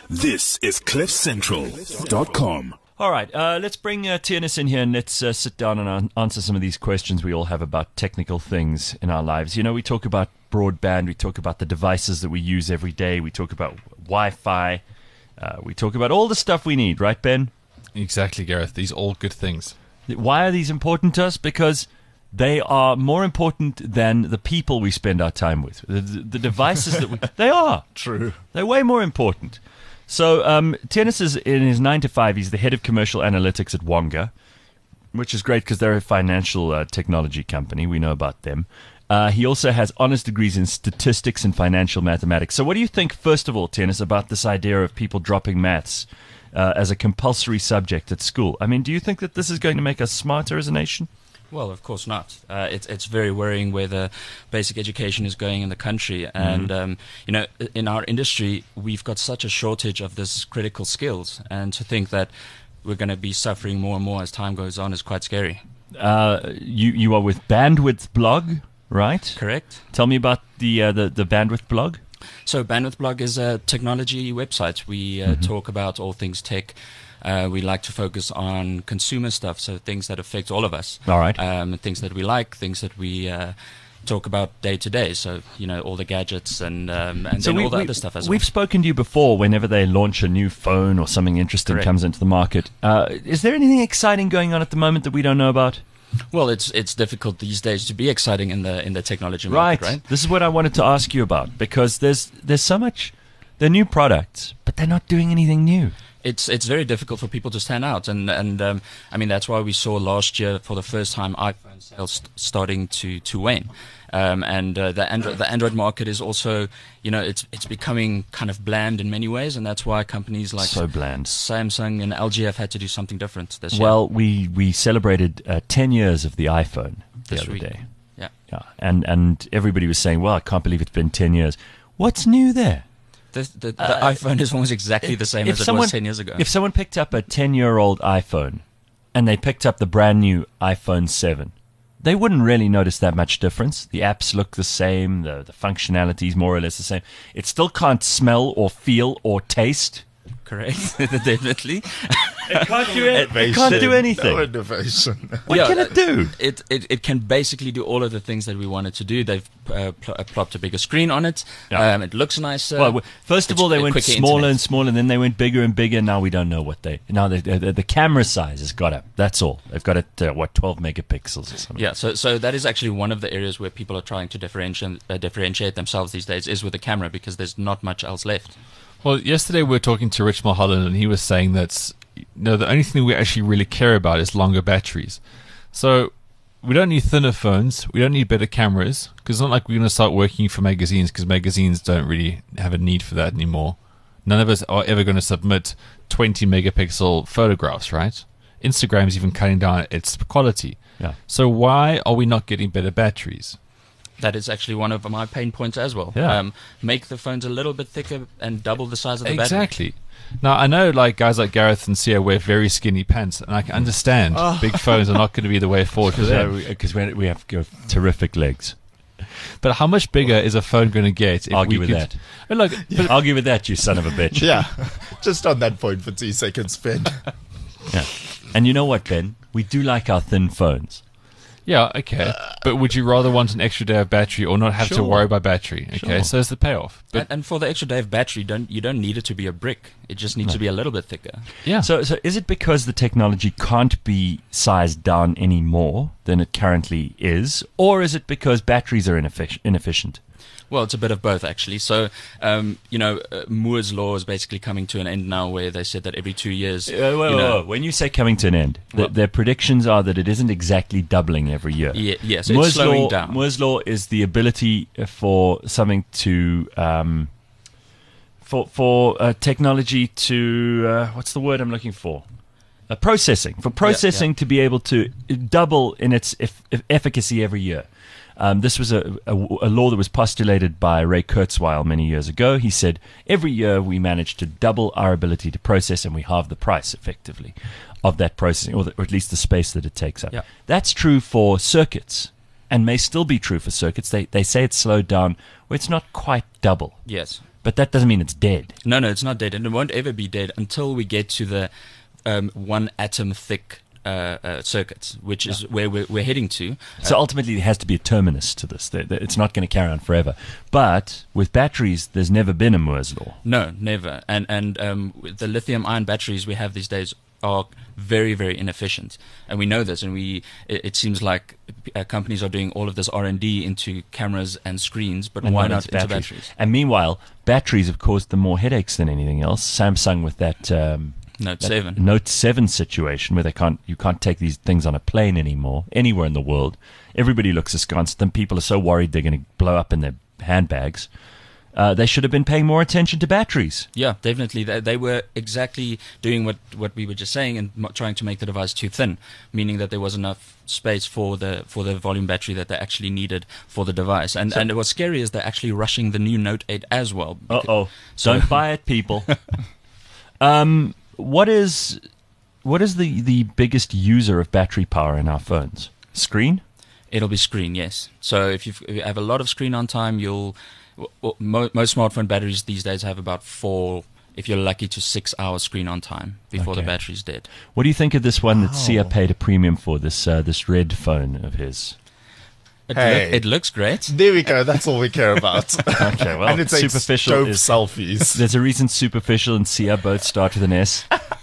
This is CliffCentral.com. All right, let's bring Tiernis in here and let's sit down and answer some of these questions we all have about technical things in our lives. You know, we talk about broadband, we talk about the devices that we use every day, we talk about Wi-Fi, we talk about all the stuff we need, right, Ben? Exactly, Gareth. These are all good things. Why are these important to us? Because they are more important than the people we spend our time with. The devices that we... They are. True. They're way more important. So Tiernis is in his 9 to 5. He's the head of commercial analytics at Wonga, which is great because they're a financial technology company. We know about them. He also has honors degrees in statistics and financial mathematics. So what do you think, first of all, Tiernis, about this idea of people dropping maths as a compulsory subject at school? I mean, do you think that this is going to make us smarter as a nation? Well, of course not. It's very worrying where the basic education is going in the country. And, you know, in our industry, we've got such a shortage of this critical skills. And to think that we're going to be suffering more and more as time goes on is quite scary. You are with Bandwidth Blog, right? Correct. Tell me about the Bandwidth Blog. So Bandwidth Blog is a technology website. We talk about all things tech. We like to focus on consumer stuff, so things that affect all of us. All right. Things that we like, things that we talk about day to day. So, you know, all the gadgets and So then all the other stuff as well. We've spoken to you before whenever they launch a new phone or something interesting Correct. comes into the market. Is there anything exciting going on at the moment that we don't know about? Well, it's difficult these days to be exciting in the technology market, right? This is what I wanted to ask you about, because there's so much. They're new products, but they're not doing anything new. It's very difficult for people to stand out, and I mean that's why we saw last year for the first time iPhone sales starting to wane, and the Android market is also, you know, it's becoming kind of bland in many ways, and that's why companies like So bland. Samsung and LG have had to do something different this year. Well, we celebrated 10 years of the iPhone the This other week. day. Yeah. Yeah, and everybody was saying, "Well, I can't believe it's been 10 years." What's new there? The iPhone is almost exactly the same as it was 10 years ago. If someone picked up a 10-year-old iPhone and they picked up the brand new iPhone 7, they wouldn't really notice that much difference. The apps look the same, the functionality is more or less the same. It still can't smell or feel or taste. Correct, definitely. It can't do anything. No innovation. What can it do? It can basically do all of the things that we want it to do. They've plopped a bigger screen on it. Yeah. It looks nicer. Well, first of all, they went quicker smaller internet. and smaller, and then they went bigger and bigger. Now we don't know what the camera size has got up. That's all. They've got it 12 megapixels or something. Yeah, so that is actually one of the areas where people are trying to differentiate themselves these days is with the camera, because there's not much else left. Well, yesterday we were talking to Rich Mulholland, and he was saying that the only thing we actually really care about is longer batteries. So we don't need thinner phones. We don't need better cameras, because it's not like we're going to start working for magazines, because magazines don't really have a need for that anymore. None of us are ever going to submit 20 megapixel photographs, right? Instagram's even cutting down its quality. Yeah. So why are we not getting better batteries? That is actually one of my pain points as well. Yeah. Make the phones a little bit thicker and double the size of the battery. Exactly. Now, I know like guys like Gareth and Sia wear very skinny pants, and I can understand big phones are not going to be the way forward for them. Because we have terrific legs. But how much bigger is a phone going to get? If Argue we with could, that. But look, but Argue with that, you son of a bitch. Yeah, just on that point for 2 seconds, Ben. Yeah. And you know what, Ben? We do like our thin phones. yeah, okay. But would you rather want an extra day of battery or not have to Sure. worry about battery? Okay, Sure. so it's the payoff. But And for the extra day of battery, you don't need it to be a brick. It just needs to be a little bit thicker. yeah, So is it because the technology can't be sized down any more than it currently is, or is it because batteries are inefficient? Well, it's a bit of both, actually. So, Moore's law is basically coming to an end now, where they said that every 2 years... When you say coming to an end, their predictions are that it isn't exactly doubling every year. Yeah, so it's slowing down. Moore's law is the ability for something to... for technology to... what's the word I'm looking for? Processing. For processing to be able to double in its efficacy every year. This was a law that was postulated by Ray Kurzweil many years ago. He said, every year we manage to double our ability to process, and we halve the price, effectively, of that processing, or at least the space that it takes up. Yeah. That's true for circuits, and may still be true for circuits. They say it's slowed down, where it's not quite double. Yes. But that doesn't mean it's dead. No, it's not dead, and it won't ever be dead until we get to the 1 atom thick circuits, which is where we're heading to. So ultimately, there has to be a terminus to this. It's not going to carry on forever. But with batteries, there's never been a Moore's law. No, never. And the lithium-ion batteries we have these days are very, very inefficient, and we know this. And it seems like companies are doing all of this R&D into cameras and screens, but why not into batteries? And meanwhile, batteries have caused them more headaches than anything else. Samsung with that Note 7. Note 7 situation where you can't take these things on a plane anymore, anywhere in the world. Everybody looks askance at them. People are so worried they're going to blow up in their handbags. They should have been paying more attention to batteries. Yeah, definitely. They were exactly doing what we were just saying and trying to make the device too thin, meaning that there was enough space for the volume battery that they actually needed for the device. And what's scary is they're actually rushing the new Note 8 as well. Don't buy it, people. What is the biggest user of battery power in our phones? Screen? It'll be screen, yes. So if you have a lot of screen on time, most smartphone batteries these days have about 4, if you're lucky, to 6 hours screen on time before the battery's dead. What do you think of this one that Sia paid a premium for, this red phone of his? It looks great. There we go. That's all we care about. Okay, well, and it takes superficial dope selfies. There's a reason Superficial and Sia both start with an S.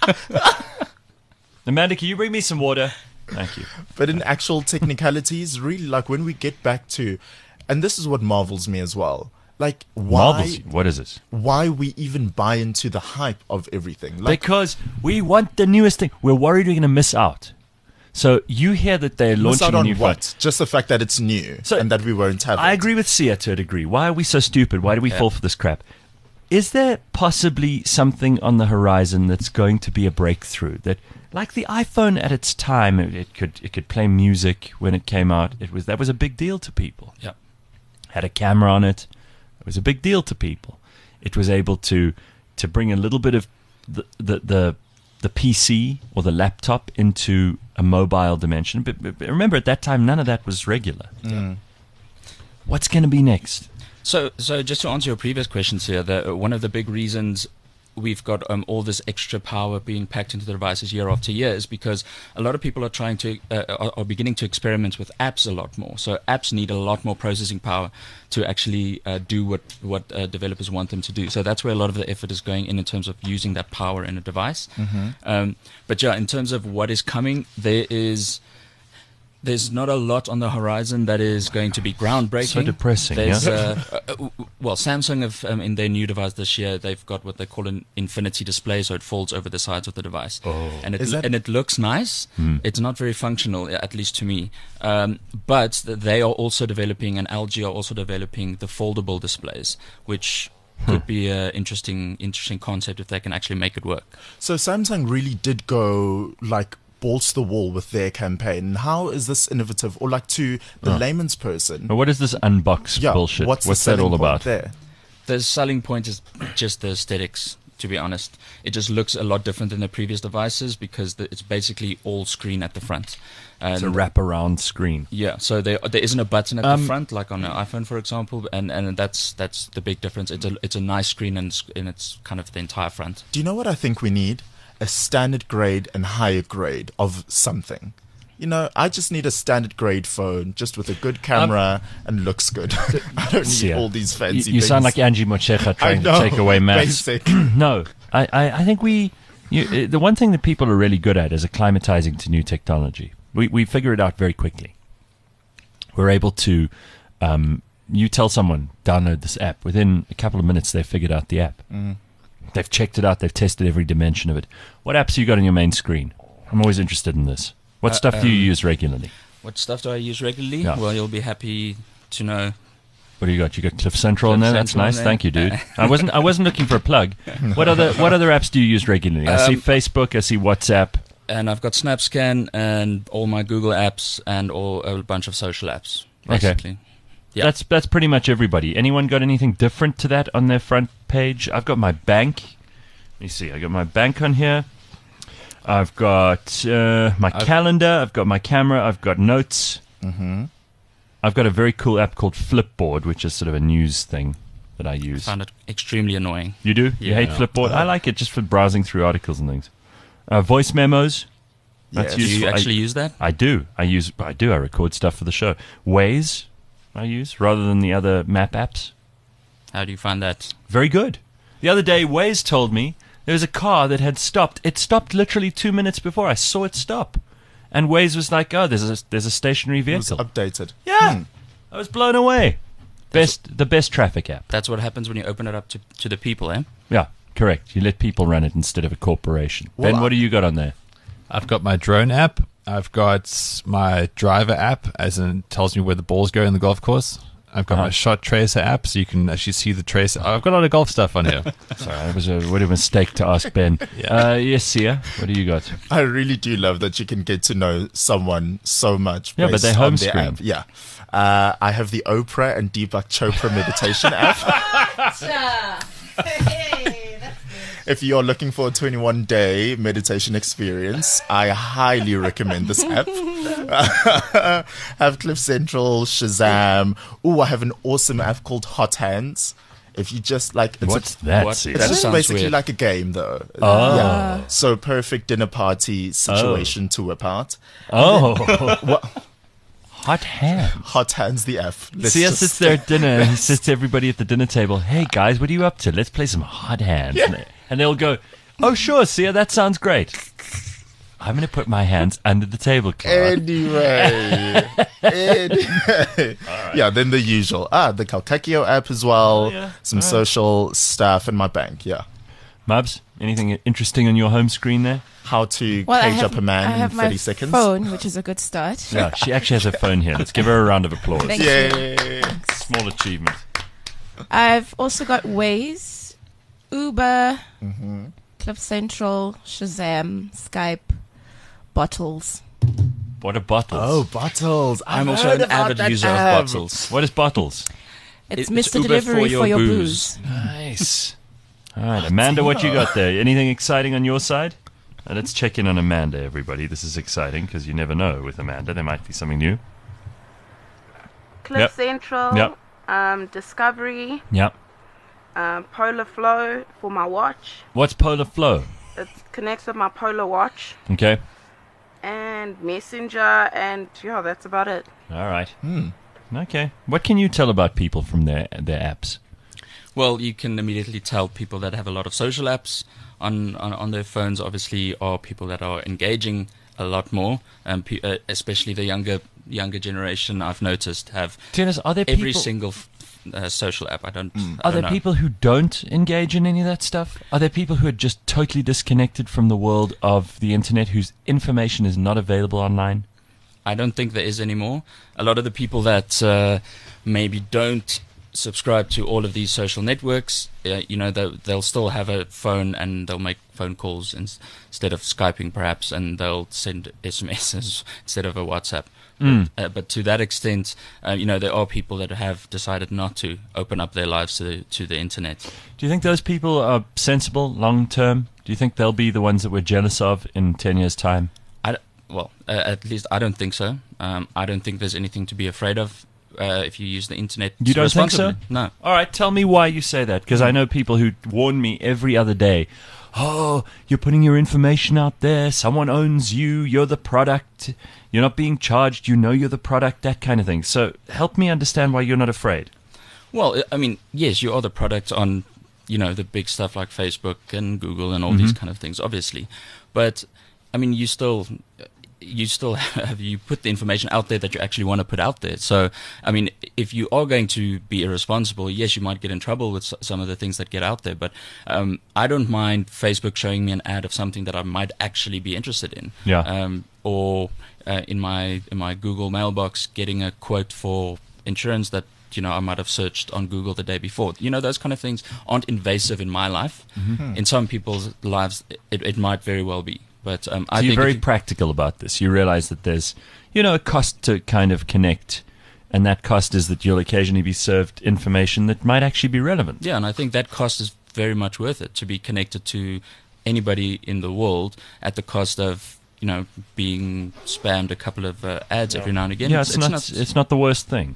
Amanda, can you bring me some water? Thank you. But in actual technicalities, really, like when we get back to, and this is what marvels me as well. Like, why? What is it? Why we even buy into the hype of everything? Like, because we want the newest thing. We're worried we're going to miss out. So you hear that they're launching a new phone. What? Just the fact that it's new and that we won't have it. I agree with Sia to a degree. Why are we so stupid? Why do we fall for this crap? Is there possibly something on the horizon that's going to be a breakthrough? That, like the iPhone at its time, it could play music when it came out. That was a big deal to people. Yeah, had a camera on it. It was a big deal to people. It was able to bring a little bit of the PC or the laptop into a mobile dimension. But remember, at that time, none of that was regular. What's going to be next? So just to answer your previous questions here, one of the big reasons we've got all this extra power being packed into the devices year after year is because a lot of people are trying to are beginning to experiment with apps a lot more. So apps need a lot more processing power to actually do what developers want them to do. So that's where a lot of the effort is going in terms of using that power in a device. But yeah, in terms of what is coming, there's not a lot on the horizon that is going to be groundbreaking. So depressing, Well, Samsung have, in their new device this year, they've got what they call an infinity display, so it folds over the sides of the device. And it looks nice. It's not very functional, at least to me. But they are also developing, and LG are also developing the foldable displays, which could be an interesting concept if they can actually make it work. So Samsung really did go like balls to the wall with their campaign. How is this innovative, or like to the layman's person? What is this unbox bullshit? What's that all about? There? The selling point is just the aesthetics, to be honest. It just looks a lot different than the previous devices because it's basically all screen at the front. It's a wraparound screen. Yeah, so there isn't a button at the front like on an iPhone, for example, and that's the big difference. It's a nice screen and it's kind of the entire front. Do you know what I think we need? A standard grade and higher grade of something. You know, I just need a standard grade phone just with a good camera and looks good. I don't need all these fancy You things. sound like Angie Mochecha trying to take away maths. No, I think the one thing that people are really good at is acclimatizing to new technology. We figure it out very quickly. We're able to, you tell someone, download this app. Within a couple of minutes, they've figured out the app. They've checked it out. They've tested every dimension of it. What apps have you got on your main screen? I'm always interested in this. What stuff do you use regularly? What stuff do I use regularly? Yeah. Well, you'll be happy to know. What do you got? You got Cliff Central in there? That's nice. Thank you, dude. I wasn't looking for a plug. What other apps do you use regularly? I see Facebook. I see WhatsApp. And I've got SnapScan and all my Google apps and a bunch of social apps, basically. Okay. Yeah. That's pretty much everybody. Anyone got anything different to that on their front page? I've got my bank. Let me see. I got my bank on here. I've got my calendar. I've got my camera. I've got notes. I've got a very cool app called Flipboard, which is sort of a news thing. that I use. Found it extremely annoying. You do? You Yeah. hate Flipboard? I like it just for browsing through articles and things. Voice memos. That's Yes. Do useful. you actually use that? I do. I record stuff for the show. Waze, I use rather than the other map apps. How do you find that? Very good. The other day, Waze told me there was a car that had stopped. It stopped literally 2 minutes before I saw it stop, and Waze was like, "Oh, there's a stationary It was vehicle." updated. Yeah, I was blown away. The best traffic app. That's what happens when you open it up to the people, eh? Yeah, correct. You let people run it instead of a corporation. Well, Ben, what do you got on there? I've got my drone app. I've got my driver app, as in tells me where the balls go in the golf course. I've got my shot tracer app, so you can actually see the tracer. I've got a lot of golf stuff on here. Sorry, that was what a mistake to ask Ben. Yes, Sia, what do you got? I really do love that you can get to know someone so much. Yeah, but based they on home their screen. app. Yeah. I have the Oprah and Deepak Chopra meditation app. If you're looking for a 21-day meditation experience, I highly recommend this app. Have Cliff Central, Shazam. Ooh, I have an awesome app called Hot Hands. If you just like, What's that, what? Sia? it's That just sounds basically weird. like a game, though. Oh. Yeah. So perfect dinner party situation to whip out. Oh, hot hand. Hot Hands, the app. Let's Sia just- sits there at dinner and he says to everybody at the dinner table, "Hey guys, what are you up to? Let's play some hot hands." And they'll go, "Oh sure, Sia, that sounds great. I'm going to put my hands under the tablecloth." Anyway. Yeah, then the usual. The Calcakio app as well. yeah. Some social stuff in my bank. Yeah. Mubs, anything interesting on your home screen there? How to Well, cage up a man I have in my 30 seconds. phone, which is a good start. Yeah, she actually has her phone here. Let's give her a round of applause. Thank you. Yay. Small achievement. I've also got Waze, Uber, Cliff Central, Shazam, Skype, Bottles. What are bottles? Oh, Bottles. I'm I've also heard an about avid that user app. of bottles. What is bottles? It's It's Mr. Uber Delivery for your booze. Nice. All right, Amanda, what you got there? Anything exciting on your side? Let's check in on Amanda, everybody. This is exciting because you never know with Amanda. There might be something new. Cliff Yep. Central, Yep. Discovery, Yep. Polar Flow for my watch. What's Polar Flow? It connects with my Polar watch, Okay. and Messenger, and yeah, that's about it. All right. Okay. What can you tell about people from their apps? Well, you can immediately tell people that have a lot of social apps on their phones, obviously, are people that are engaging a lot more, especially the younger generation, I've noticed, have Dennis, are there every people? single social app. I don't Are there know. people who don't engage in any of that stuff? Are there people who are just totally disconnected from the world of the internet, whose information is not available online? I don't think there is anymore. A lot of the people that maybe don't subscribe to all of these social networks, they'll still have a phone and they'll make phone calls instead of Skyping perhaps, and they'll send SMSs instead of a WhatsApp. But to that extent, there are people that have decided not to open up their lives to the internet. Do you think those people are sensible long term? Do you think they'll be the ones that we're jealous of in 10 years' time? At least I don't think so. I don't think there's anything to be afraid of if you use the internet You don't think so? responsibly. No. All right, tell me why you say that, because I know people who warn me every other day. Oh, you're putting your information out there. Someone owns you. You're the product. You're not being charged. You know you're the product, that kind of thing. So help me understand why you're not afraid. Well, I mean, yes, you are the product on, the big stuff like Facebook and Google and all these kind of things, obviously. But, I mean, you still have, you put the information out there that you actually want to put out there. So, I mean, if you are going to be irresponsible, yes, you might get in trouble with some of the things that get out there. But I don't mind Facebook showing me an ad of something that I might actually be interested in. Yeah. Or in my Google mailbox, getting a quote for insurance that I might have searched on Google the day before. Those kind of things aren't invasive in my life. In some people's lives, it might very well be. But I So think you're very practical about this. You realize that there's, a cost to kind of connect, and that cost is that you'll occasionally be served information that might actually be relevant. Yeah, and I think that cost is very much worth it, to be connected to anybody in the world at the cost of, being spammed a couple of ads every now and again. Yeah, it's not the worst thing. Yeah.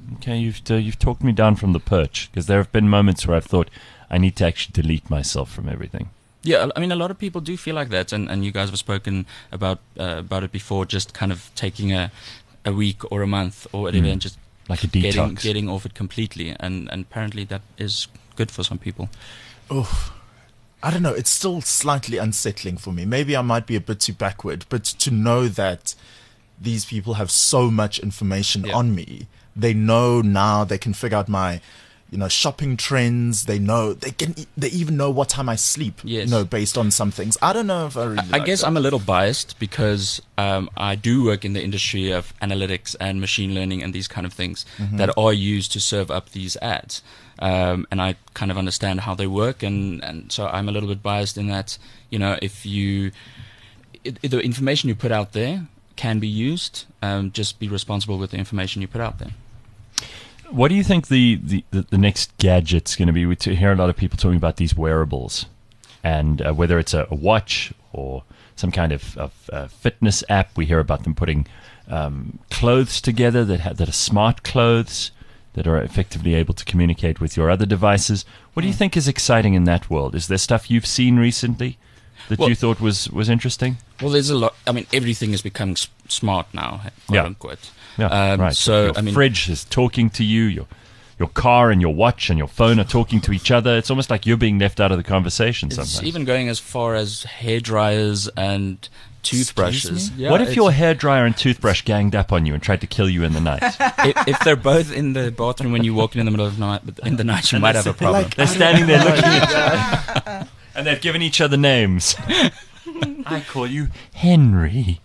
Okay, you've talked me down from the perch, because there have been moments where I've thought I need to actually delete myself from everything. Yeah, I mean, a lot of people do feel like that, and you guys have spoken about it before, just kind of taking a week or a month or whatever, and just Like a detox. getting off it completely, and apparently that is good for some people. Oh, I don't know. It's still slightly unsettling for me. Maybe I might be a bit too backward, but to know that these people have so much information on me, they know now, they can figure out my, shopping trends. They know they even know what time I sleep. Yes. Based on some things. I don't know if I really. I like guess that. I'm a little biased because I do work in the industry of analytics and machine learning and these kind of things that are used to serve up these ads. And I kind of understand how they work, and so I'm a little bit biased in that, if the information you put out there can be used, just be responsible with the information you put out there. What do you think the next gadget's going to be? We hear a lot of people talking about these wearables, and whether it's a watch or some kind of fitness app. We hear about them putting clothes together that are smart clothes that are effectively able to communicate with your other devices. What do you think is exciting in that world? Is there stuff you've seen recently that you thought was interesting? Well, there's a lot. I mean, everything is becoming smart now, quote unquote. Yeah, right. So, your fridge is talking to you. Your car and your watch and your phone are talking to each other. It's almost like you're being left out of the conversation it's sometimes. even going as far as hair dryers and toothbrushes. Yeah, what if your hairdryer and toothbrush ganged up on you and tried to kill you in the night? if they're both in the bathroom when you walk in the middle of the night, but in the night you might have a problem. They're standing there looking at you, and they've given each other names. I call you Henry.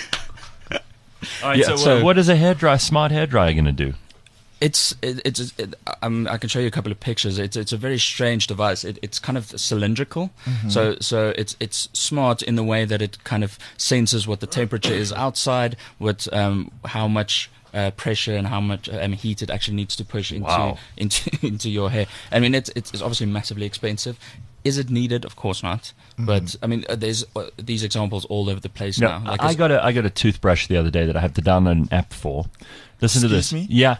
All right, so what is a smart hairdryer going to do? I can show you a couple of pictures. It's a very strange device. It's kind of cylindrical, so it's smart in the way that it kind of senses what the temperature is outside, what how much pressure and how much heat it actually needs to push into your hair. I mean, it's obviously massively expensive. Is it needed? Of course not. But I mean, there's these examples all over the place now. Like I got a toothbrush the other day that I had to download an app for. Listen to this. Me? Yeah.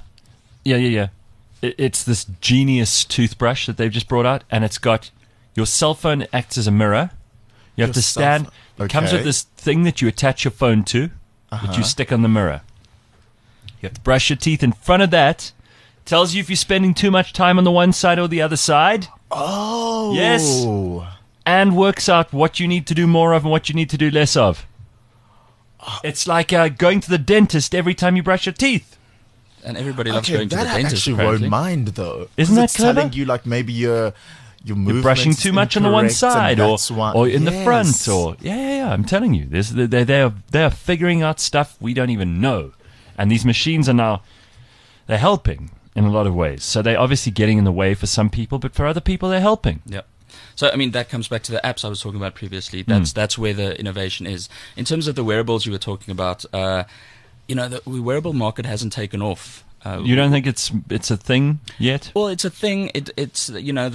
It's this genius toothbrush that they've just brought out, and it's got your cell phone acts as a mirror. You have to stand. It comes with this thing that you attach your phone to, that you stick on the mirror. You have to brush your teeth in front of that. Tells you if you're spending too much time on the one side or the other side. Oh. Yes. And works out what you need to do more of and what you need to do less of. It's like going to the dentist every time you brush your teeth. And everybody loves going to the dentist. That actually apparently. won't mind though. Isn't that it's clever? telling you like maybe you're brushing too much on the one side, or in the front, or I'm telling you, they are figuring out stuff we don't even know, and these machines are now they're helping in a lot of ways. So they're obviously getting in the way for some people, but for other people they're helping. Yep. So, I mean, that comes back to the apps I was talking about previously. That's where the innovation is. In terms of the wearables you were talking about, the wearable market hasn't taken off. You don't think it's a thing yet? Well, it's a thing. It's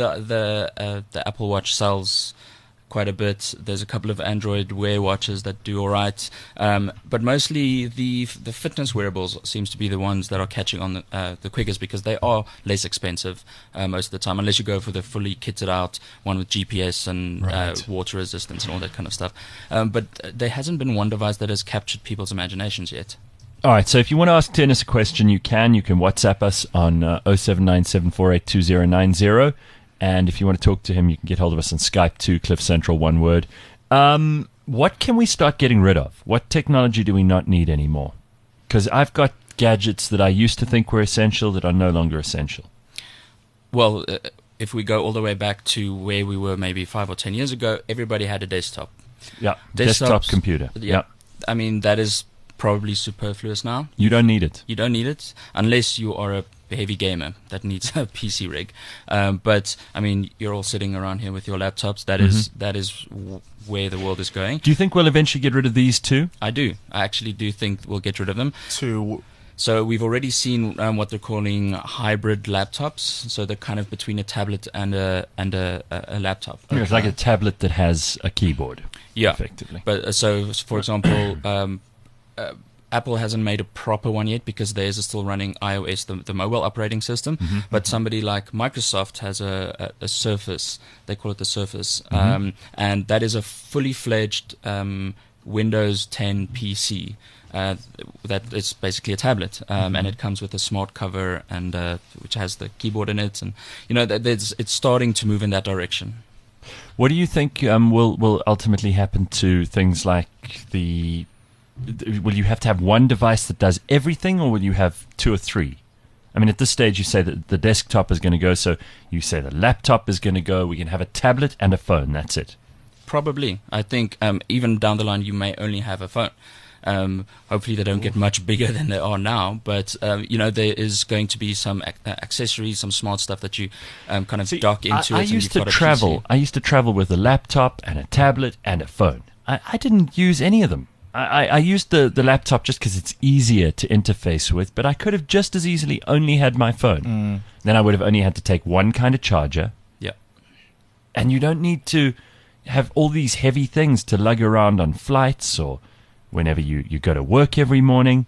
the Apple Watch sells quite a bit. There's a couple of Android Wear watches that do all right, but mostly the fitness wearables seems to be the ones that are catching on the quickest because they are less expensive most of the time, unless you go for the fully kitted out one with GPS and water resistance and all that kind of stuff. But there hasn't been one device that has captured people's imaginations yet. All right, so if you want to ask Tennis a question, you can WhatsApp us on 0797482090. And if you want to talk to him, you can get hold of us on Skype too, Cliff Central, one word. What can we start getting rid of? What technology do we not need anymore? Because I've got gadgets that I used to think were essential that are no longer essential. Well, if we go all the way back to where we were maybe 5 or 10 years ago, everybody had a desktop. Yeah, desktop computer. Yeah. I mean, that is probably superfluous now. You don't need it. You don't need it unless you are a heavy gamer that needs a PC rig. But I mean, you're all sitting around here with your laptops. That is where the world is going. Do you think we'll eventually get rid of these too? I do. I actually do think we'll get rid of them. So we've already seen what they're calling hybrid laptops. So they're kind of between a tablet and a laptop. Okay. It's like a tablet that has a keyboard. Yeah, effectively. But so for example. Apple hasn't made a proper one yet because theirs is still running iOS, the mobile operating system. But somebody like Microsoft has a Surface. They call it the Surface, and that is a fully fledged Windows 10 PC. That is basically a tablet, and it comes with a smart cover and which has the keyboard in it, and it's starting to move in that direction. What do you think will ultimately happen to things like will you have to have one device that does everything, or will you have two or three? I mean, at this stage, you say that the desktop is going to go, so you say the laptop is going to go. We can have a tablet and a phone. That's it. Probably. I think even down the line, you may only have a phone. Hopefully they don't get much bigger than they are now, but there is going to be some accessories, some smart stuff that you kind of dock into. I used to travel. I used to travel with a laptop and a tablet and a phone. I didn't use any of them. I used the laptop just because it's easier to interface with, but I could have just as easily only had my phone. Then I would have only had to take one kind of charger. Yeah. And you don't need to have all these heavy things to lug around on flights or whenever you go to work every morning.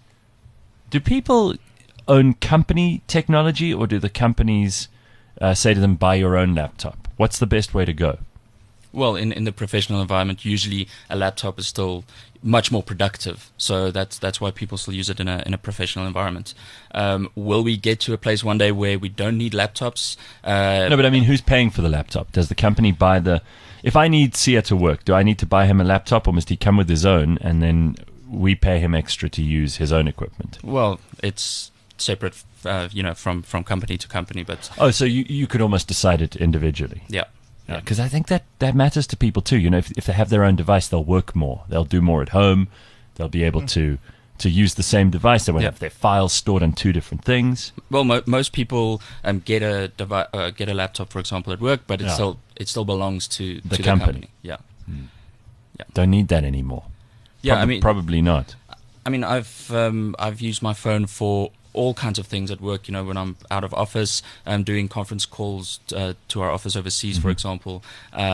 Do people own company technology, or do the companies say to them, buy your own laptop? What's the best way to go? Well, in the professional environment, usually a laptop is still much more productive. So that's why people still use it in a professional environment. Will we get to a place one day where we don't need laptops? No, but I mean, who's paying for the laptop? Does the company buy the... If I need Sia to work, do I need to buy him a laptop, or must he come with his own and then we pay him extra to use his own equipment? Well, it's separate, from company to company. But so you could almost decide it individually. Yeah. Because I think that matters to people too. If they have their own device, they'll work more. They'll do more at home. They'll be able to use the same device. They won't have their files stored on two different things. Well, most people get a laptop, for example, at work, but it still belongs to the company. Yeah. Yeah. Don't need that anymore. Yeah, probably not. I mean, I've used my phone for all kinds of things at work. When I'm out of office, doing conference calls to our office overseas, for example.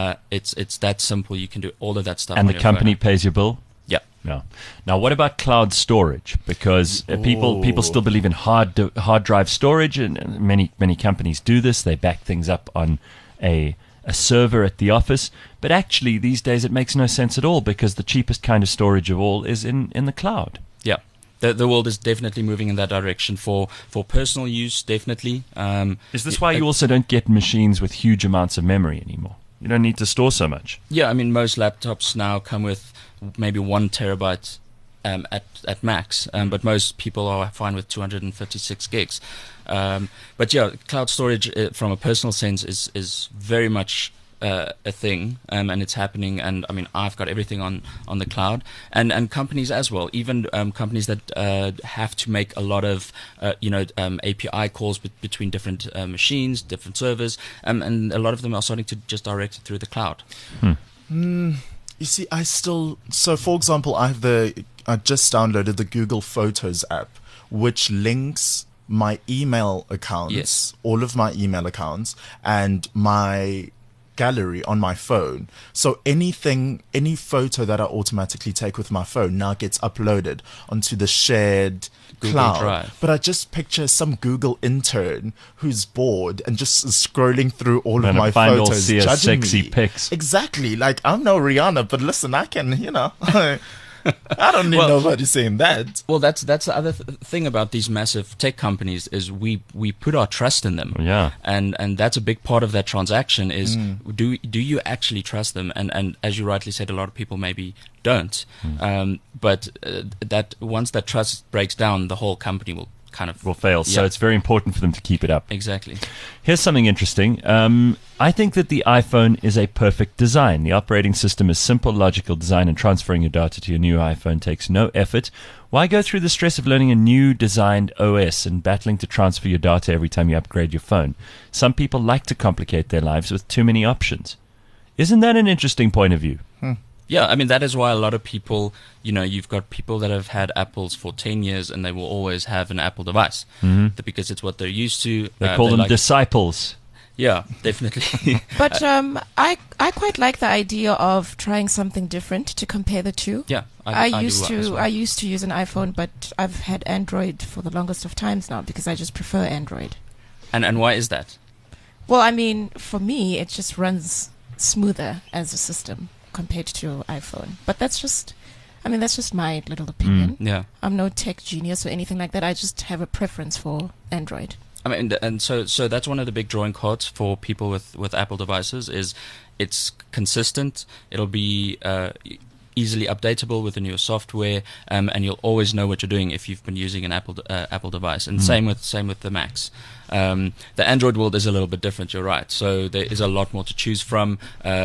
It's that simple. You can do all of that stuff. And the company pays your bill? Yeah. No. Now, what about cloud storage? Because people still believe in hard drive storage, and many companies do this. They back things up on a server at the office. But actually, these days, it makes no sense at all, because the cheapest kind of storage of all is in the cloud. Yeah. The world is definitely moving in that direction for personal use, definitely. Is this why you also don't get machines with huge amounts of memory anymore? You don't need to store so much. Yeah, I mean, most laptops now come with maybe 1 terabyte at max, but most people are fine with 256 gigs. But yeah, cloud storage from a personal sense is very much a thing, and it's happening. And I mean, I've got everything on the cloud, and companies as well. Even companies that have to make a lot of API calls between different machines, different servers, and a lot of them are starting to just direct it through the cloud. You see, so for example, I just downloaded the Google Photos app, which links my email accounts, all of my email accounts, and my gallery on my phone. So any photo that I automatically take with my phone now gets uploaded onto the shared Google cloud. Drive. But I just picture some Google intern who's bored and just scrolling through all of my find photos, all Sia's judging sexy me. pics. Exactly. Like, I'm no Rihanna, but listen, I can, I don't need nobody saying that. Well, that's the other thing about these massive tech companies is we put our trust in them. Yeah. And that's a big part of that transaction is do you actually trust them? And as you rightly said, a lot of people maybe don't. But that once that trust breaks down, the whole company will fail. So it's very important for them to keep it up. Exactly. Here's something interesting. I think that the iPhone is a perfect design. The operating system is simple, logical design, and transferring your data to your new iPhone takes no effort. Why go through the stress of learning a new designed OS and battling to transfer your data every time you upgrade your phone? Some people like to complicate their lives with too many options. Isn't that an interesting point of view? Yeah, I mean, that is why a lot of people, you've got people that have had Apples for 10 years and they will always have an Apple device because it's what they're used to. They call them disciples. Yeah, definitely. But I quite like the idea of trying something different to compare the two. Yeah, I do used as to well. I used to use an iPhone, but I've had Android for the longest of times now because I just prefer Android. And why is that? Well, I mean, for me, it just runs smoother as a system compared to iPhone. But that's just my little opinion. Yeah. I'm no tech genius or anything like that. I just have a preference for Android. I mean, and so that's one of the big drawing cards for people with Apple devices is it's consistent. It'll be easily updatable with the newer software, and you'll always know what you're doing if you've been using an Apple device. And same with the Macs. The Android world is a little bit different. You're right. So there is a lot more to choose from,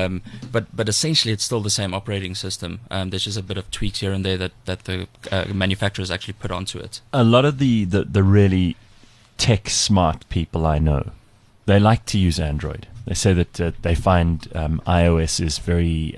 but essentially it's still the same operating system. There's just a bit of tweaks here and there that the manufacturers actually put onto it. A lot of the really tech smart people I know, they like to use Android. They say that they find iOS is very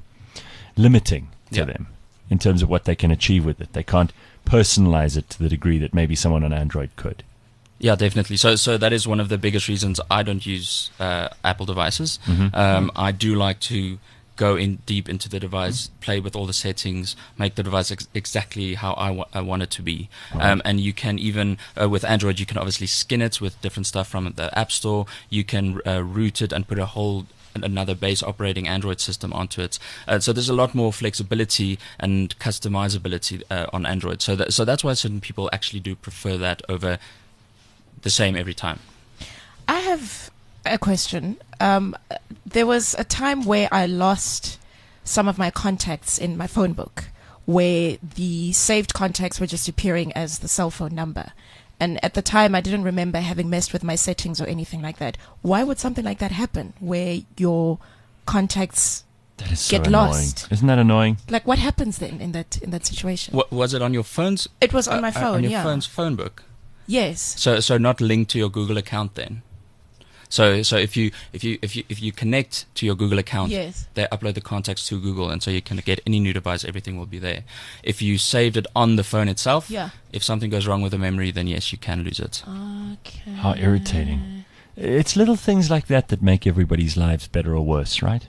limiting to them in terms of what they can achieve with it. They can't personalize it to the degree that maybe someone on Android could. Yeah, definitely. So that is one of the biggest reasons I don't use Apple devices. I do like to go in deep into the device, play with all the settings, make the device exactly how I want it to be. And you can even, with Android, you can obviously skin it with different stuff from the App Store. You can root it and put another base operating Android system onto it. So there's a lot more flexibility and customizability on Android. So that's why certain people actually do prefer that over the same every time. I have a question. There was a time where I lost some of my contacts in my phone book, where the saved contacts were just appearing as the cell phone number. And at the time, I didn't remember having messed with my settings or anything like that. Why would something like that happen, where your contacts That is so get annoying. lost? Isn't that annoying? Like, what happens then in that situation? What, was it on your phone's? It was on my phone, On your yeah. phone's phone book. Yes. So not linked to your Google account then. So if you connect to your Google account, Yes. they upload the contacts to Google, and so you can get any new device, everything will be there. If you saved it on the phone itself, Yeah. if something goes wrong with the memory, then yes, you can lose it. Okay. How irritating. It's little things like that make everybody's lives better or worse, right?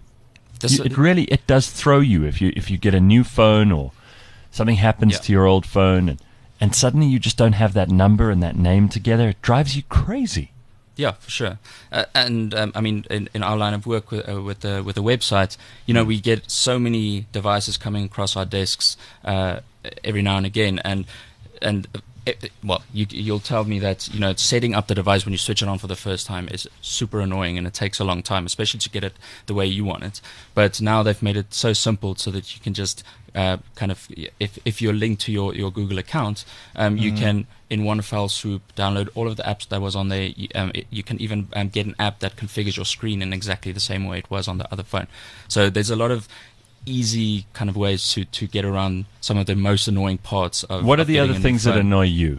It does throw you if you get a new phone or something happens to your old phone and suddenly you just don't have that number and that name together. It drives you crazy. Yeah, for sure. I mean, in our line of work with the website, we get so many devices coming across our desks every now and again, and you'll tell me that setting up the device when you switch it on for the first time is super annoying, and it takes a long time, especially to get it the way you want it. But now they've made it so simple so that you can just kind of, if you're linked to your Google account, you can in one fell swoop download all of the apps that was on there. You can even get an app that configures your screen in exactly the same way it was on the other phone. So there's a lot of easy kind of ways to get around some of the most annoying parts of. What are the other things that annoy you?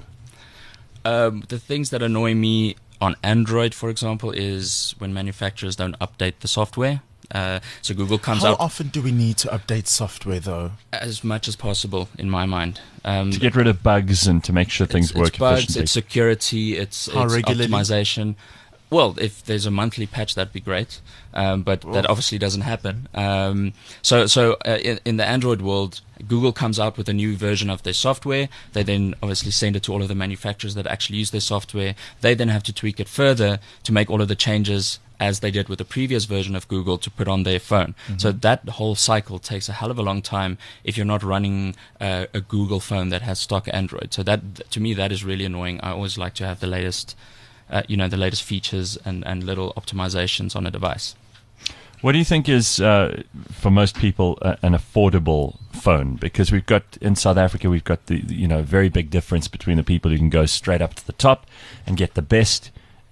The things that annoy me on Android, for example, is when manufacturers don't update the software. So Google comes How out often do we need to update software, though? as much as possible, in my mind. To get rid of bugs and to make sure things work it's bugs, efficiently. it's security, it's How regularly? optimization. Well, if there's a monthly patch, that'd be great, but that obviously doesn't happen. So in the Android world, Google comes out with a new version of their software. They then obviously send it to all of the manufacturers that actually use their software. They then have to tweak it further to make all of the changes as they did with the previous version of Google to put on their phone. So that whole cycle takes a hell of a long time if you're not running a Google phone that has stock Android. So that, to me, that is really annoying. I always like to have the latest the latest features and little optimizations on a device. What do you think is, for most people, an affordable phone? Because we've got, in South Africa, we've got the very big difference between the people who can go straight up to the top and get the best,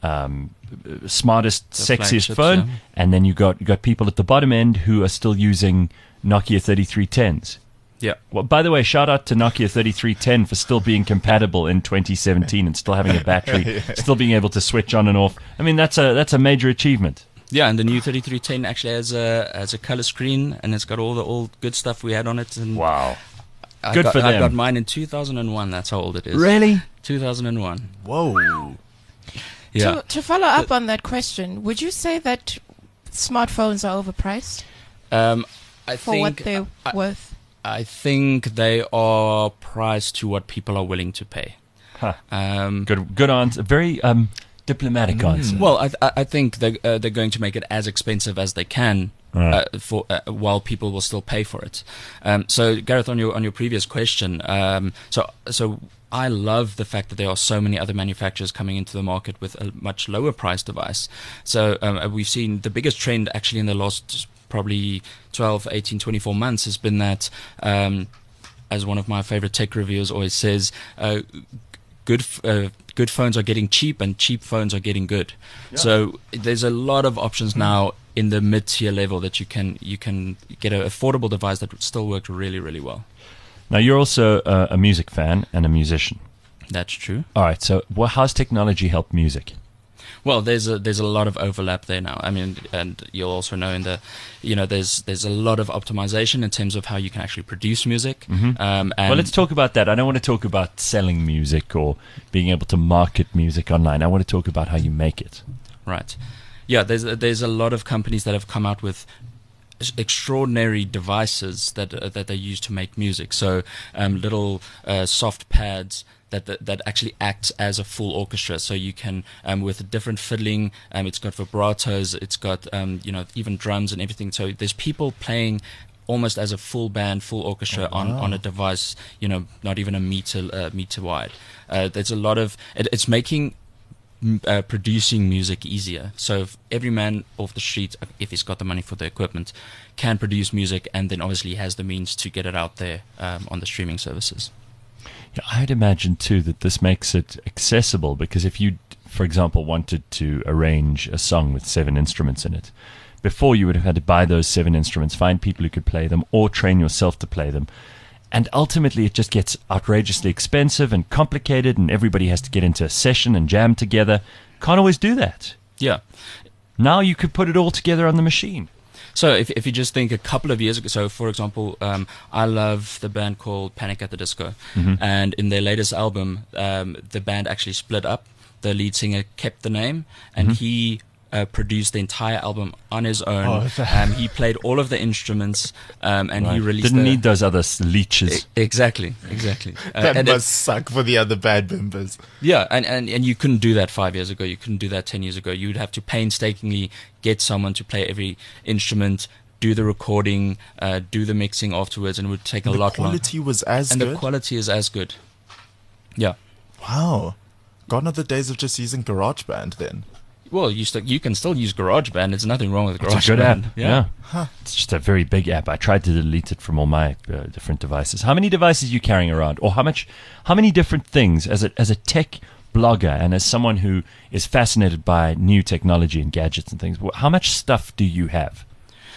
smartest, The sexiest flagships, phone, yeah. and then you got people at the bottom end who are still using Nokia 3310s. Yeah. Well, by the way, shout out to Nokia 3310 for still being compatible in 2017 and still having a battery, still being able to switch on and off. I mean, that's a major achievement. Yeah, and the new 3310 actually has a color screen, and it's got all the old good stuff we had on it. And Wow. I Good got, for I got them. mine in 2001. That's how old it is. Really? 2001. Whoa. Yeah. To follow up on that question, would you say that smartphones are overpriced I for think what they're worth? I think they are priced to what people are willing to pay. Huh. Good answer. Very diplomatic answer. Well, I think they're going to make it as expensive as they can. Right. While people will still pay for it. So Gareth, on your previous question, so I love the fact that there are so many other manufacturers coming into the market with a much lower price device. So we've seen the biggest trend actually in the last probably 12, 18, 24 months has been that, as one of my favorite tech reviewers always says, good phones are getting cheap and cheap phones are getting good. Yeah. So there's a lot of options now in the mid-tier level that you can get an affordable device that would still work really, really well. Now, you're also a music fan and a musician. That's true. All right. So, how's technology helped music? Well, there's a lot of overlap there now. I mean, and you'll also know there's a lot of optimization in terms of how you can actually produce music. Mm-hmm. Well, let's talk about that. I don't want to talk about selling music or being able to market music online. I want to talk about how you make it. Right. Yeah, there's a lot of companies that have come out with extraordinary devices that they use to make music. So little soft pads that actually act as a full orchestra. So you can with different fiddling. It's got vibratos. It's got even drums and everything. So there's people playing almost as a full band, full orchestra on a device. Not even a meter wide. There's a lot of it's making producing music easier. So if every man off the street, if he's got the money for the equipment, can produce music, and then obviously has the means to get it out there on the streaming services. Yeah, I'd imagine too that this makes it accessible, because if you, for example, wanted to arrange a song with 7 instruments in it, before you would have had to buy those 7 instruments, find people who could play them, or train yourself to play them. And ultimately, it just gets outrageously expensive and complicated, and everybody has to get into a session and jam together. Can't always do that. Yeah. Now you could put it all together on the machine. So if you just think a couple of years ago, so for example, I love the band called Panic at the Disco. Mm-hmm. And in their latest album, the band actually split up. The lead singer kept the name, and he produced the entire album on his own. He played all of the instruments, and he released. Didn't need those other leeches. Exactly. That must suck for the other band members. Yeah, and you couldn't do that 5 years ago. You couldn't do that 10 years ago. You would have to painstakingly get someone to play every instrument, do the recording, do the mixing afterwards, and it would take a lot longer. The quality was as good? good? And the quality is as good. Yeah. Wow. Gone are the days of just using GarageBand then. Well, you can still use GarageBand. There's nothing wrong with GarageBand. It's a good app. Yeah. Huh. It's just a very big app. I tried to delete it from all my different devices. How many devices are you carrying around? Or how many different things as a tech blogger and as someone who is fascinated by new technology and gadgets and things, how much stuff do you have?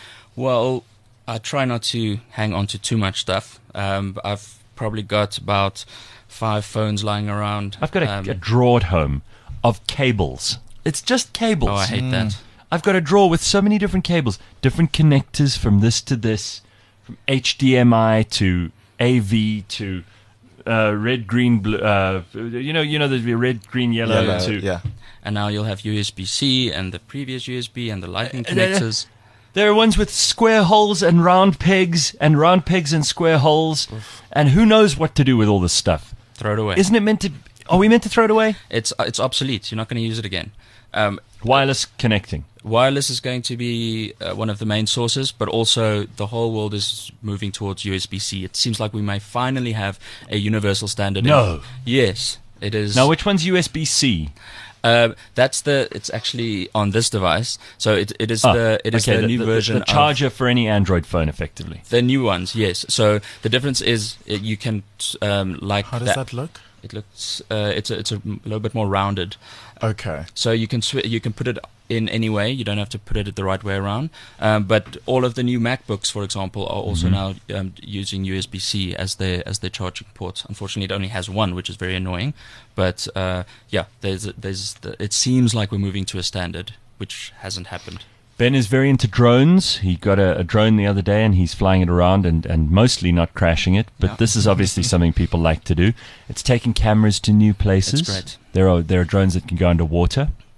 Well, I try not to hang on to too much stuff. I've probably got about 5 phones lying around. I've got a drawer at home of cables. It's just cables. Oh, I hate that. I've got a drawer with so many different cables, different connectors from this to this, from HDMI to AV to red, green, blue. The red, green, yellow. Yeah. And now you'll have USB-C and the previous USB and the Lightning connectors. There are ones with square holes and round pegs and square holes, and who knows what to do with all this stuff. Throw it away. Isn't it meant to? Are we meant to throw it away? It's obsolete. You're not going to use it again. Wireless connecting. Wireless is going to be one of the main sources, but also the whole world is moving towards USB-C. It seems like we may finally have a universal standard. No. Yes, it is. Now, which one's USB-C? It's actually on this device. So it is the new version. The charger for any Android phone, effectively. The new ones, yes. So the difference is you can How does that look? It looks it's a little bit more rounded. Okay. So you can put it in any way. You don't have to put it the right way around. But all of the new MacBooks, for example, are also now using USB-C as their charging port. Unfortunately, it only has one, which is very annoying. But it seems like we're moving to a standard, which hasn't happened. Ben is very into drones. He got a drone the other day, and he's flying it around and mostly not crashing it. But this is obviously something people like to do. It's taking cameras to new places. That's great. There are drones that can go underwater.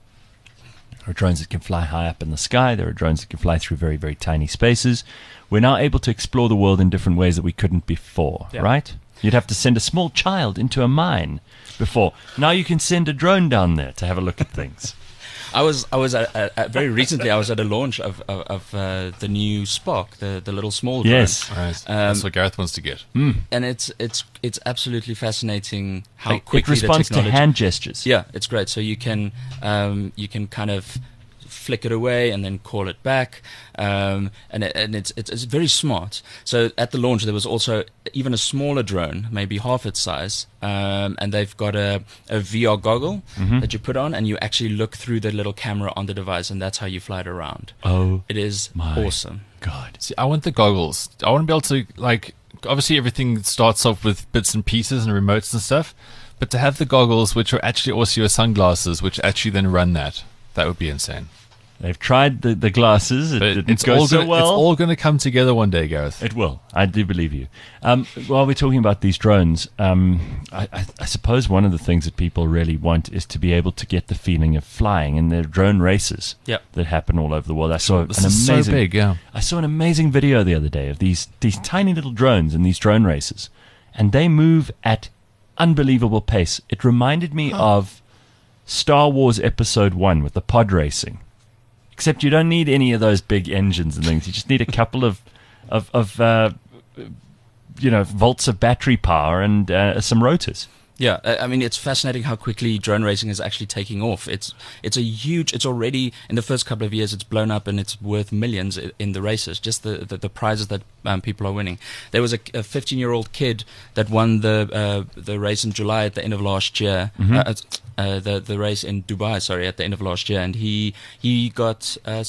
There are drones that can fly high up in the sky. There are drones that can fly through very, very tiny spaces. We're now able to explore the world in different ways that we couldn't before, right? You'd have to send a small child into a mine before. Now you can send a drone down there to have a look at things. I was very recently. I was at a launch of the new Spark, the little small drone. Yes, Right. That's what Gareth wants to get. And it's absolutely fascinating how It quickly responds the technology. to hand gestures. Yeah, it's great. So you can kind of flick it away and then call it back, and it's very smart. So at the launch there was also even a smaller drone, maybe half its size, and they've got a VR goggle that you put on, and you actually look through the little camera on the device, and that's how you fly it around. Oh, It is my awesome. God. See, I want the goggles. I want to be able to, like, obviously everything starts off with bits and pieces and remotes and stuff, but to have the goggles, which are actually also your sunglasses, which actually then run that would be insane. They've tried the glasses. It But didn't it's go all so gonna, well. It's all going to come together one day, Gareth. It will. I do believe you. While we're talking about these drones, I suppose one of the things that people really want is to be able to get the feeling of flying, and there are drone races Yep. that happen all over the world. I saw This an is amazing, so big, yeah. I saw an amazing video the other day of these tiny little drones in these drone races, and they move at unbelievable pace. It reminded me of Star Wars Episode 1 with the pod racing. Except you don't need any of those big engines and things. You just need a couple of volts of battery power and some rotors. Yeah, I mean, it's fascinating how quickly drone racing is actually taking off. It's already, in the first couple of years, it's blown up and it's worth millions in the races, just the prizes that people are winning. There was a 15-year-old kid that won the race in July at the end of last year, the race in Dubai, at the end of last year, and he got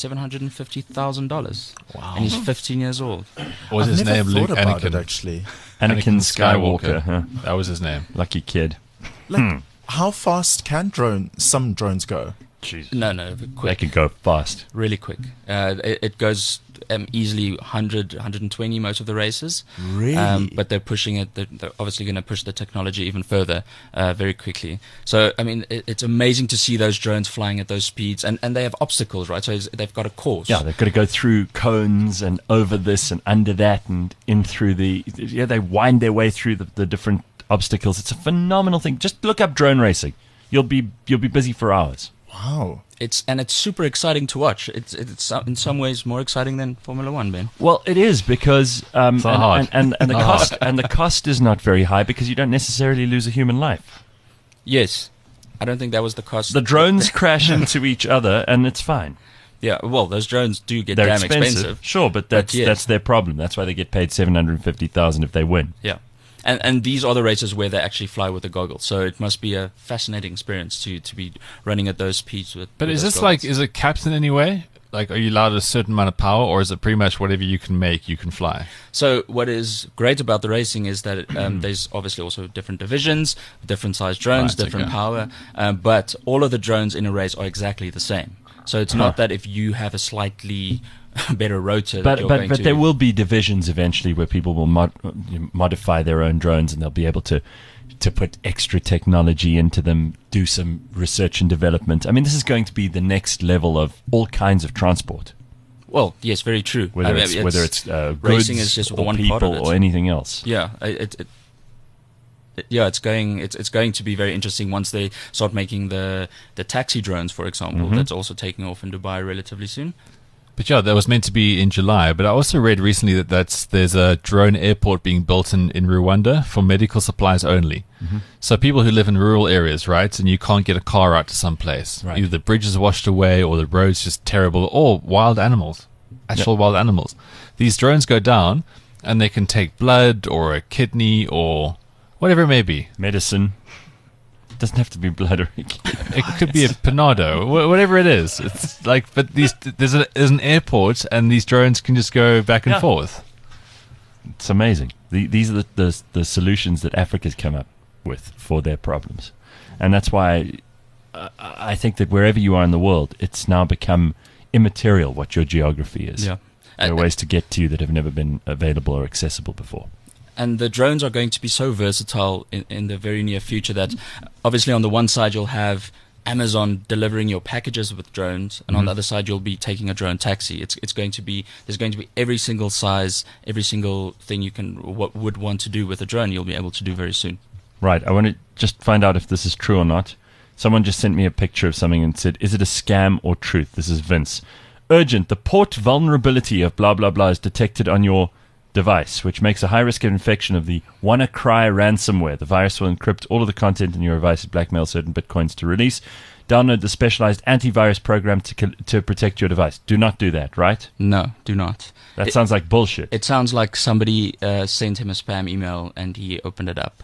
$750,000. Wow. And he's 15 years old. What was I've his never name? thought Luke about Anakin. it, actually. Anakin Skywalker. Huh? That was his name. Lucky kid. Like, how fast can some drones go? Jeez. No, They quick. can go fast. Really quick. It goes easily 100, 120 most of the races. Really? But they're pushing it. They're obviously going to push the technology even further very quickly. So, I mean, it's amazing to see those drones flying at those speeds. And they have obstacles, right? So they've got a course. Yeah, they've got to go through cones and over this and under that and in through they wind their way through the different obstacles. It's a phenomenal thing. Just look up drone racing. You'll be busy for hours. Wow. It's super exciting to watch. It's in some ways more exciting than Formula One, Ben. Well, it is because not hard. and the cost is not very high because you don't necessarily lose a human life. Yes. I don't think that was the cost. The drones crash into each other and it's fine. Yeah, well, those drones do get They're damn expensive. Sure, but that's yes. that's their problem. That's why they get paid $750,000 if they win. Yeah. And these are the races where they actually fly with the goggles. So it must be a fascinating experience to be running at those speeds with. But with is those this goggles. is it capped in any way? Like, are you allowed a certain amount of power, or is it pretty much whatever you can make, you can fly? So what is great about the racing is that there's obviously also different divisions, different size drones, Right, different okay. power, but all of the drones in a race are exactly the same. So it's not that if you have a slightly better rotor, that you're But going to, there will be divisions eventually where people will modify their own drones and they'll be able to put extra technology into them, do some research and development. I mean, this is going to be the next level of all kinds of transport, Well, yes, very true. whether I mean, it's goods racing is just or one people part of it. or anything else. Yeah, it's going to be very interesting once they start making the taxi drones, for example. That's also taking off in Dubai relatively soon. But yeah, that was meant to be in July. But I also read recently that there's a drone airport being built in Rwanda for medical supplies only. So people who live in rural areas, right, and you can't get a car out to some place. Right. Either the bridge is washed away or the road's just terrible, or wild animals, actual wild animals. These drones go down and they can take blood or a kidney or whatever it may be. Medicine doesn't have to be blood or It could be a panado, whatever it is. It's like, but there's an airport, and these drones can just go back and Yeah. forth. It's amazing. These are the solutions that Africa's come up with for their problems, and that's why I think that wherever you are in the world, it's now become immaterial what your geography is. Yeah. There are ways to get to you that have never been available or accessible before. And the drones are going to be so versatile in the very near future that obviously on the one side you'll have Amazon delivering your packages with drones, and on the other side you'll be taking a drone taxi. It's going to be there's going to be every single size, every single thing you would want to do with a drone. You'll be able to do very soon. Right. I want to just find out if this is true or not. Someone just sent me a picture of something and said, "Is it a scam or truth?" This is Vince. Urgent. The port vulnerability of blah blah blah is detected on your device, which makes a high risk of infection of the WannaCry ransomware. The virus will encrypt all of the content in your device and blackmail certain bitcoins to release. Download the specialized antivirus program to protect your device. Do not do that, right? No, do not. That sounds like bullshit. It sounds like somebody sent him a spam email and he opened it up.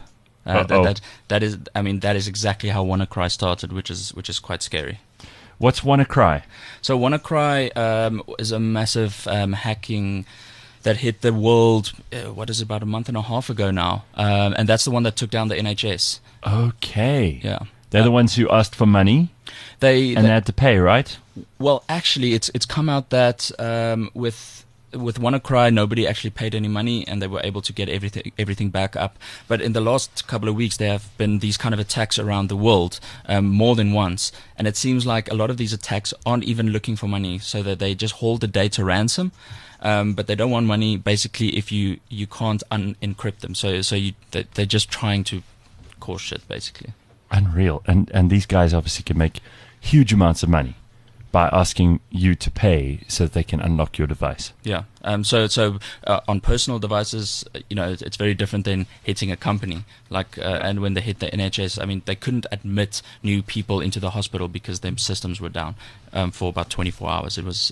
That is exactly how WannaCry started, which is quite scary. What's WannaCry? So WannaCry is a massive hacking that hit the world, about a month and a half ago now. And that's the one that took down the NHS. Okay. Yeah. They're the ones who asked for money they had to pay, right? Well, actually, it's come out that with WannaCry, nobody actually paid any money, and they were able to get everything back up. But in the last couple of weeks, there have been these kind of attacks around the world, more than once. And it seems like a lot of these attacks aren't even looking for money, so that they just hold the data ransom. But they don't want money, basically, if you can't unencrypt them. So they're just trying to cause shit, basically. Unreal. And these guys obviously can make huge amounts of money by asking you to pay so that they can unlock your device. Yeah. So on personal devices, it's very different than hitting a company. And when they hit the NHS, I mean, they couldn't admit new people into the hospital because their systems were down for about 24 hours. It was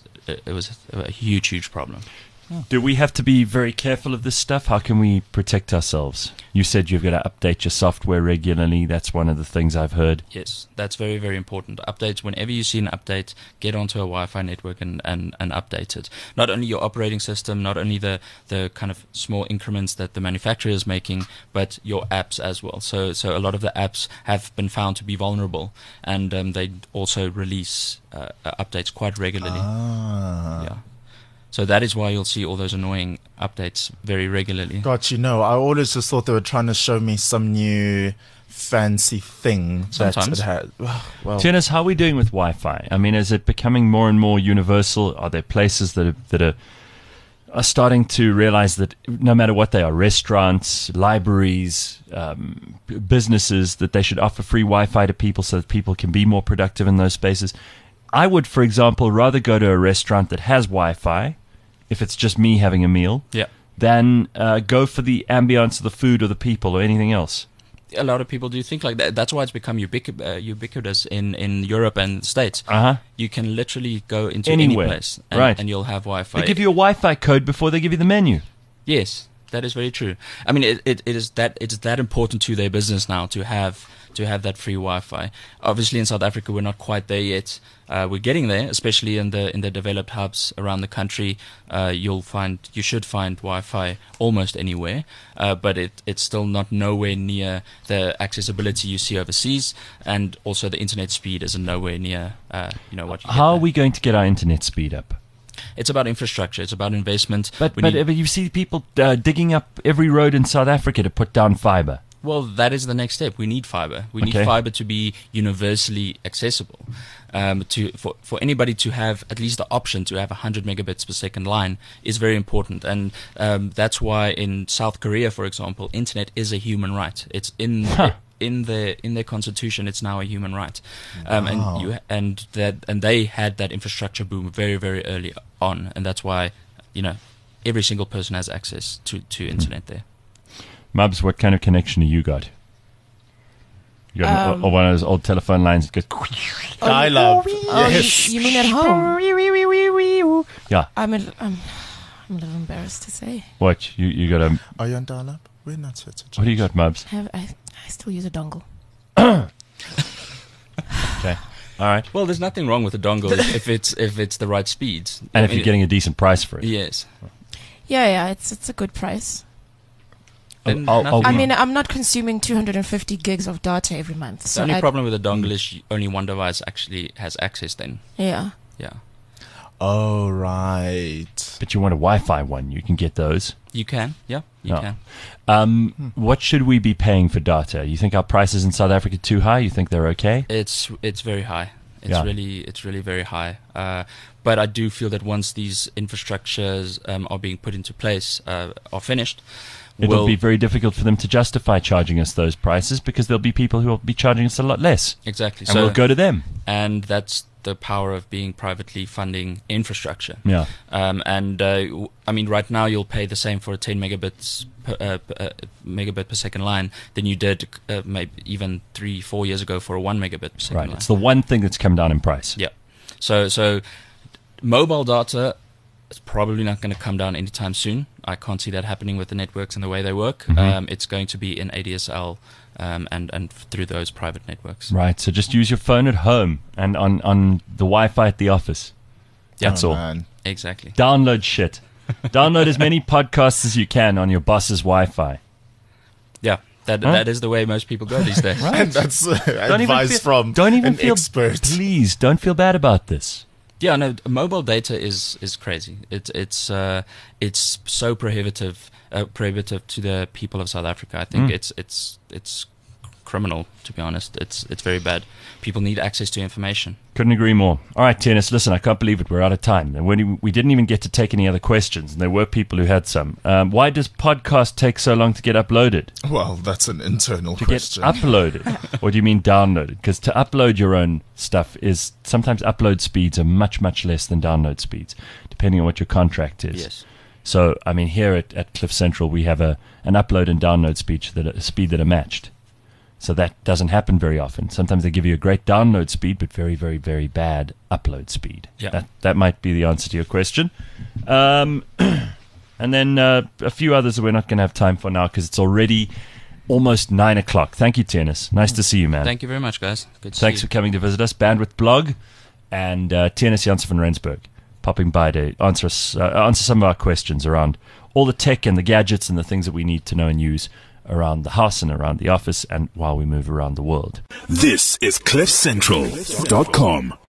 a huge problem. Do we have to be very careful of this stuff? How can we protect ourselves? You said you've got to update your software regularly. That's one of the things I've heard. Yes, that's very, very important. Updates, whenever you see an update, get onto a Wi-Fi network and update it. Not only your operating system, not only the kind of small increments that the manufacturer is making, but your apps as well. So a lot of the apps have been found to be vulnerable, and they also release updates quite regularly. Yeah. So that is why you'll see all those annoying updates very regularly. God, I always just thought they were trying to show me some new fancy thing Sometimes. that it had. Well, Tennis, how are we doing with Wi-Fi? I mean, is it becoming more and more universal? Are there places that are starting to realize that no matter what they are, restaurants, libraries, businesses, that they should offer free Wi-Fi to people so that people can be more productive in those spaces? I would, for example, rather go to a restaurant that has Wi-Fi, if it's just me having a meal, than go for the ambience of the food or the people or anything else. A lot of people do think like that. That's why it's become ubiquitous in Europe and the States. You can literally go into anywhere, any place and you'll have Wi-Fi. They give you a Wi-Fi code before they give you the menu. Yes, that is very true. I mean, it's that important to their business now to have that free Wi-Fi. Obviously, in South Africa, we're not quite there yet. We're getting there, especially in the developed hubs around the country. You should find Wi-Fi almost anywhere, but it's still nowhere near the accessibility you see overseas, and also the internet speed is nowhere near what you get. How are we going to get our internet speed up? It's about infrastructure. It's about investment. But you see people digging up every road in South Africa to put down fiber. Well, that is the next step. We need fiber. We need fiber to be universally accessible. For anybody to have at least the option to have 100 megabits per second line is very important. And that's why in South Korea, for example, internet is a human right. It's in their constitution. It's now a human right. And they had that infrastructure boom very, very early on, and that's why every single person has access to internet there. Mubs, what kind of connection do you got? You got one of those old telephone lines that goes... dial-up. Yes. You mean at home? Yeah. I'm a little embarrassed to say. What? You got a... Are you on dial-up? We're not here to judge. What do you got, Mubs? I still use a dongle. Okay. All right. Well, there's nothing wrong with a dongle if it's the right speed. And if you're getting a decent price for it. Yes. Yeah, it's a good price. I mean, I'm not consuming 250 gigs of data every month. The only problem with a dongle is only one device actually has access then. Yeah. Yeah. Oh, right. But you want a Wi-Fi one. You can get those. You can, yeah, you Yeah. can. What should we be paying for data? You think our prices in South Africa are too high? You think they're okay? It's very high. It's Yeah. really very high. But I do feel that once these infrastructures are being put into place, are finished, It'll be very difficult for them to justify charging us those prices because there'll be people who will be charging us a lot less. exactly. And we'll go to them. And that's the power of being privately funding infrastructure. Yeah. I mean, right now you'll pay the same for a 10 megabit per second line than you did maybe even 3-4 years ago for a 1 megabit per second Right. line. It's the one thing that's come down in price. Yeah. So mobile data is probably not going to come down anytime soon. I can't see that happening with the networks and the way they work. Mm-hmm. It's going to be in ADSL and through those private networks. Right. So just use your phone at home and on the Wi-Fi at the office. That's Oh, all. man. Exactly. Download shit. Download as many podcasts as you can on your boss's Wi-Fi. Yeah. That is the way most people go these days. And that's advice from don't even an feel, expert. Please don't feel bad about this. Yeah, no, mobile data is crazy. It's so prohibitive to the people of South Africa. I think it's criminal, to be honest. It's very bad. People need access to information. Couldn't agree more. All right, Tennis, listen, I can't believe it. We're out of time. And we didn't even get to take any other questions, and there were people who had some. Why does podcast take so long to get uploaded? Well, that's an internal To question. get uploaded? Or do you mean downloaded? Because to upload your own stuff is sometimes upload speeds are much, much less than download speeds, depending on what your contract is. Yes. So, I mean, here at Cliff Central, we have an upload and download speed that are matched. So that doesn't happen very often. Sometimes they give you a great download speed, but very, very, very bad upload speed. Yeah. That might be the answer to your question. And then a few others that we're not going to have time for now because it's already almost 9 o'clock. Thank you, Tennis. Nice to see you, man. Thank you very much, guys. Good to Thanks see for coming to visit us. Bandwidth Blog and Tennis Janssen van Rensburg popping by to answer some of our questions around all the tech and the gadgets and the things that we need to know and use around the house and around the office and while we move around the world. This is CliffCentral.com.